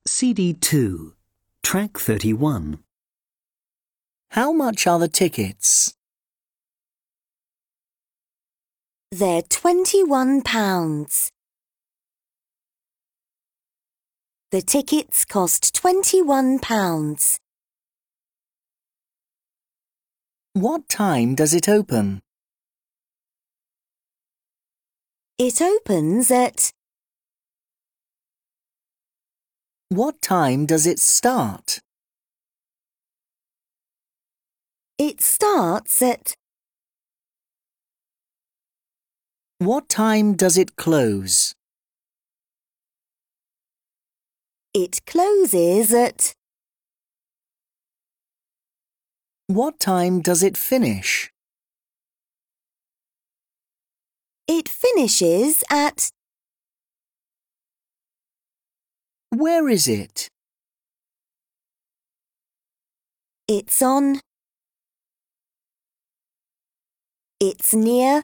CD2, Track 31. How much are the tickets? They're £21. The tickets cost £21. What time does it open? It opens at... What time does it start? It starts at... What time does it close? It closes at... What time does it finish? It finishes at... Where is it? It's on... It's near...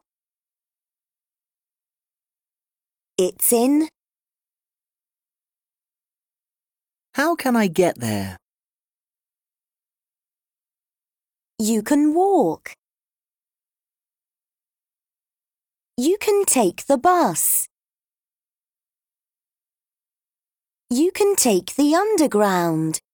It's in... How can I get there? You can walk. You can take the bus. You can take the underground.